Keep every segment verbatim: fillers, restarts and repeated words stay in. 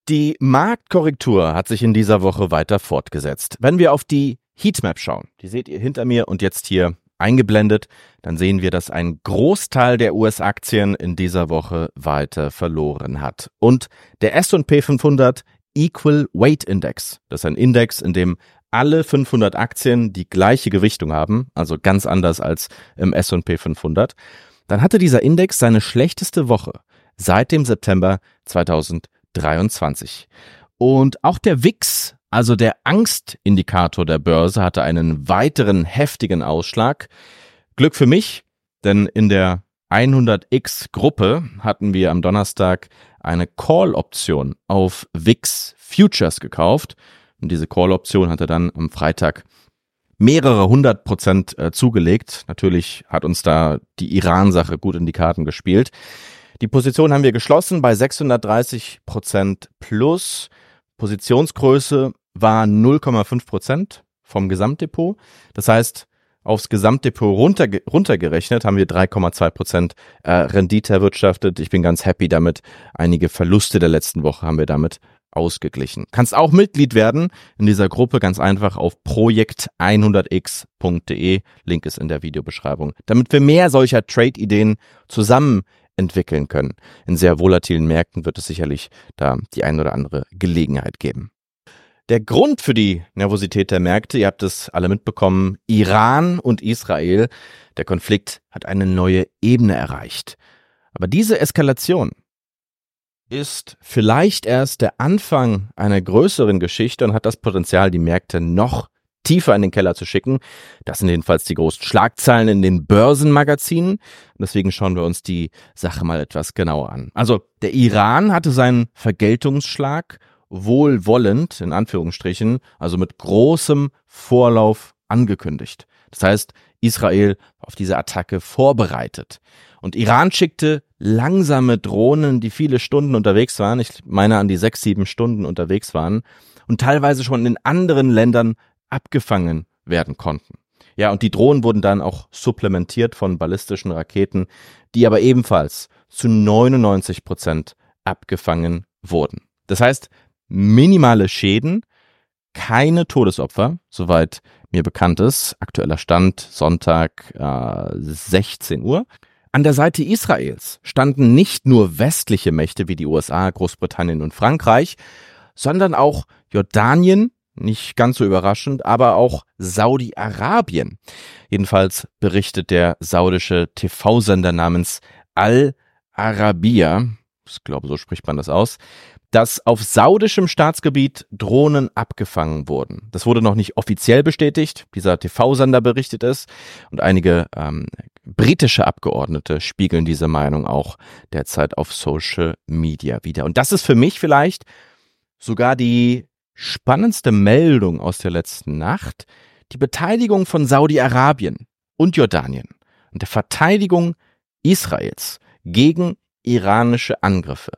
Die Marktkorrektur hat sich in dieser Woche weiter fortgesetzt. Wenn wir auf die Heatmap schauen, die seht ihr hinter mir und jetzt hier eingeblendet, dann sehen wir, dass ein Großteil der U S-Aktien in dieser Woche weiter verloren hat. Und der S und P fünfhundert Equal Weight Index, das ist ein Index, in dem alle fünfhundert Aktien die gleiche Gewichtung haben, also ganz anders als im S und P fünfhundert, dann hatte dieser Index seine schlechteste Woche seit dem September zweitausenddreiundzwanzig. Und auch der W I X, also der Angstindikator der Börse, hatte einen weiteren heftigen Ausschlag. Glück für mich, denn in der hundert X Gruppe hatten wir am Donnerstag eine Call-Option auf W I X Futures gekauft. Und diese Call-Option hatte dann am Freitag mehrere hundert Prozent äh, zugelegt. Natürlich hat uns da die Iran-Sache gut in die Karten gespielt. Die Position haben wir geschlossen bei sechshundertdreißig Prozent plus. Positionsgröße war null Komma fünf Prozent vom Gesamtdepot. Das heißt, aufs Gesamtdepot runter, runtergerechnet haben wir drei Komma zwei Prozent äh, Rendite erwirtschaftet. Ich bin ganz happy damit. Einige Verluste der letzten Woche haben wir damit ausgeglichen. Kannst auch Mitglied werden in dieser Gruppe, ganz einfach auf projekt hundert x punkt de. Link ist in der Videobeschreibung. Damit wir mehr solcher Trade-Ideen zusammen entwickeln können. In sehr volatilen Märkten wird es sicherlich da die ein oder andere Gelegenheit geben. Der Grund für die Nervosität der Märkte, ihr habt es alle mitbekommen, Iran und Israel, der Konflikt hat eine neue Ebene erreicht. Aber diese Eskalation ist vielleicht erst der Anfang einer größeren Geschichte und hat das Potenzial, die Märkte noch tiefer in den Keller zu schicken. Das sind jedenfalls die großen Schlagzeilen in den Börsenmagazinen. Und deswegen schauen wir uns die Sache mal etwas genauer an. Also der Iran hatte seinen Vergeltungsschlag wohlwollend, in Anführungsstrichen, also mit großem Vorlauf angekündigt. Das heißt, Israel auf diese Attacke vorbereitet. Und Iran schickte langsame Drohnen, die viele Stunden unterwegs waren, ich meine an die sechs, sieben Stunden unterwegs waren und teilweise schon in anderen Ländern abgefangen werden konnten. Ja, und die Drohnen wurden dann auch supplementiert von ballistischen Raketen, die aber ebenfalls zu neunundneunzig Prozent abgefangen wurden. Das heißt, minimale Schäden, keine Todesopfer, soweit mir bekannt ist. Aktueller Stand Sonntag äh, sechzehn Uhr. An der Seite Israels standen nicht nur westliche Mächte wie die U S A, Großbritannien und Frankreich, sondern auch Jordanien, nicht ganz so überraschend, aber auch Saudi-Arabien. Jedenfalls berichtet der saudische T V-Sender namens Al Arabiya, ich glaube, so spricht man das aus, dass auf saudischem Staatsgebiet Drohnen abgefangen wurden. Das wurde noch nicht offiziell bestätigt, dieser T V-Sender berichtet es und einige ähm, britische Abgeordnete spiegeln diese Meinung auch derzeit auf Social Media wider. Und das ist für mich vielleicht sogar die spannendste Meldung aus der letzten Nacht, die Beteiligung von Saudi-Arabien und Jordanien und der Verteidigung Israels gegen iranische Angriffe.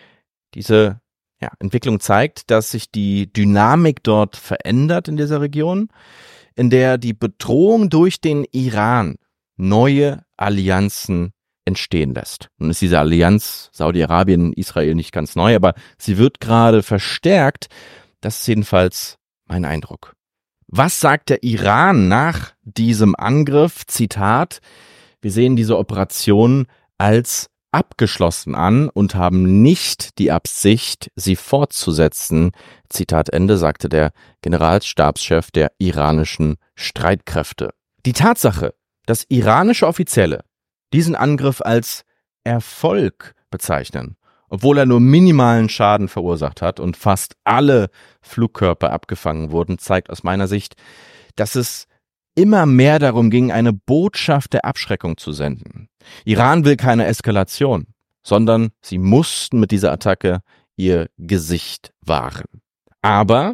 Diese ja, Entwicklung zeigt, dass sich die Dynamik dort verändert in dieser Region, in der die Bedrohung durch den Iran neue Allianzen entstehen lässt. Nun ist diese Allianz Saudi-Arabien, Israel nicht ganz neu, aber sie wird gerade verstärkt. Das ist jedenfalls mein Eindruck. Was sagt der Iran nach diesem Angriff? Zitat: Wir sehen diese Operation als abgeschlossen an und haben nicht die Absicht, sie fortzusetzen. Zitat Ende, sagte der Generalstabschef der iranischen Streitkräfte. Die Tatsache, dass iranische Offizielle diesen Angriff als Erfolg bezeichnen, obwohl er nur minimalen Schaden verursacht hat und fast alle Flugkörper abgefangen wurden, zeigt aus meiner Sicht, dass es immer mehr darum ging, eine Botschaft der Abschreckung zu senden. Iran will keine Eskalation, sondern sie mussten mit dieser Attacke ihr Gesicht wahren. Aber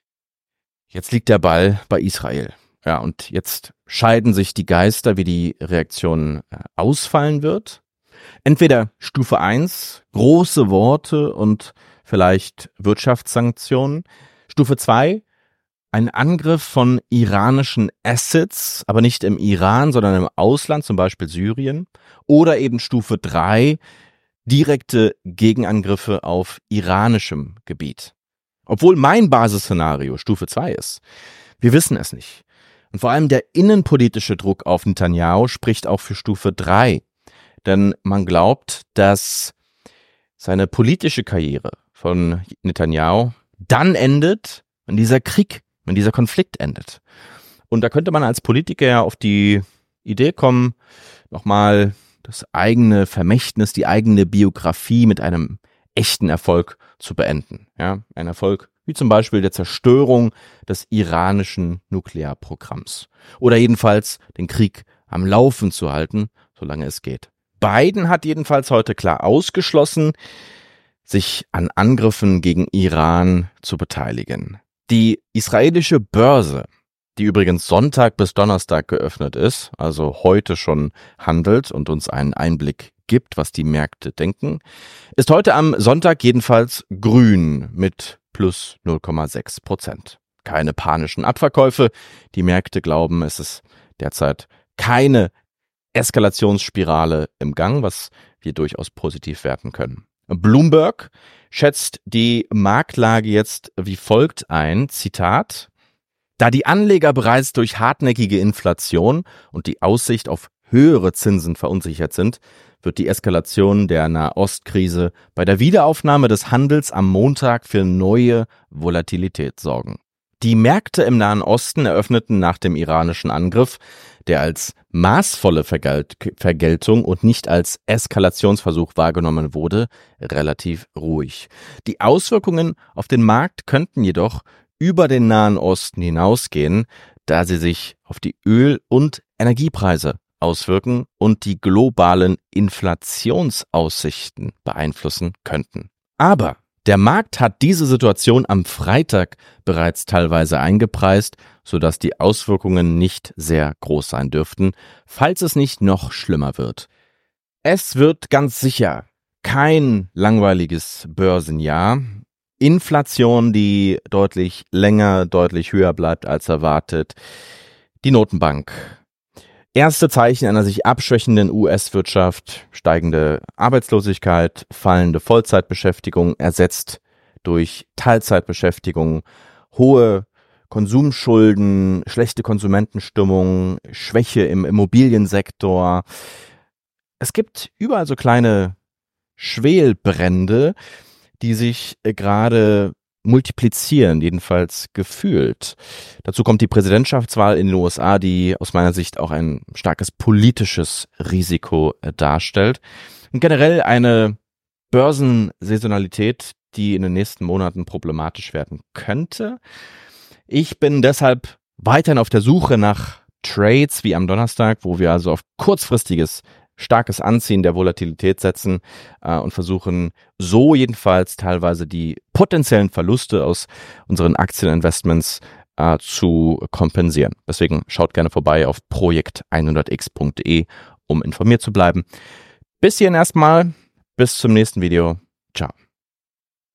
jetzt liegt der Ball bei Israel. Ja, und jetzt scheiden sich die Geister, wie die Reaktion ausfallen wird. Entweder Stufe eins, große Worte und vielleicht Wirtschaftssanktionen. Stufe zwei, ein Angriff von iranischen Assets, aber nicht im Iran, sondern im Ausland, zum Beispiel Syrien. Oder eben Stufe drei, direkte Gegenangriffe auf iranischem Gebiet. Obwohl mein Basisszenario Stufe zwei ist. Wir wissen es nicht. Und vor allem der innenpolitische Druck auf Netanyahu spricht auch für Stufe drei. Denn man glaubt, dass seine politische Karriere von Netanyahu dann endet, wenn dieser Krieg, wenn dieser Konflikt endet. Und da könnte man als Politiker ja auf die Idee kommen, nochmal das eigene Vermächtnis, die eigene Biografie mit einem echten Erfolg zu beenden. Ja, ein Erfolg wie zum Beispiel der Zerstörung des iranischen Nuklearprogramms. Oder jedenfalls den Krieg am Laufen zu halten, solange es geht. Biden hat jedenfalls heute klar ausgeschlossen, sich an Angriffen gegen Iran zu beteiligen. Die israelische Börse, die übrigens Sonntag bis Donnerstag geöffnet ist, also heute schon handelt und uns einen Einblick gibt, was die Märkte denken, ist heute am Sonntag jedenfalls grün mit plus null Komma sechs Prozent. Keine panischen Abverkäufe. Die Märkte glauben, es ist derzeit keine Eskalationsspirale im Gang, was wir durchaus positiv werten können. Bloomberg schätzt die Marktlage jetzt wie folgt ein, Zitat: Da die Anleger bereits durch hartnäckige Inflation und die Aussicht auf höhere Zinsen verunsichert sind, wird die Eskalation der Nahostkrise bei der Wiederaufnahme des Handels am Montag für neue Volatilität sorgen. Die Märkte im Nahen Osten eröffneten nach dem iranischen Angriff, der als maßvolle Vergelt- Vergeltung und nicht als Eskalationsversuch wahrgenommen wurde, relativ ruhig. Die Auswirkungen auf den Markt könnten jedoch über den Nahen Osten hinausgehen, da sie sich auf die Öl- und Energiepreise auswirken und die globalen Inflationsaussichten beeinflussen könnten. Aber der Markt hat diese Situation am Freitag bereits teilweise eingepreist, sodass die Auswirkungen nicht sehr groß sein dürften, falls es nicht noch schlimmer wird. Es wird ganz sicher kein langweiliges Börsenjahr. Inflation, die deutlich länger, deutlich höher bleibt als erwartet. Die Notenbank. Erste Zeichen einer sich abschwächenden U S-Wirtschaft, steigende Arbeitslosigkeit, fallende Vollzeitbeschäftigung ersetzt durch Teilzeitbeschäftigung, hohe Konsumschulden, schlechte Konsumentenstimmung, Schwäche im Immobiliensektor. Es gibt überall so kleine Schwelbrände, die sich gerade multiplizieren, jedenfalls gefühlt. Dazu kommt die Präsidentschaftswahl in den U S A, die aus meiner Sicht auch ein starkes politisches Risiko darstellt. Und generell eine Börsensaisonalität, die in den nächsten Monaten problematisch werden könnte. Ich bin deshalb weiterhin auf der Suche nach Trades wie am Donnerstag, wo wir also auf kurzfristiges starkes Anziehen der Volatilität setzen äh, und versuchen so jedenfalls teilweise die potenziellen Verluste aus unseren Aktieninvestments äh, zu kompensieren. Deswegen schaut gerne vorbei auf projekt hundert x punkt de, um informiert zu bleiben. Bis hierhin erstmal, bis zum nächsten Video. Ciao.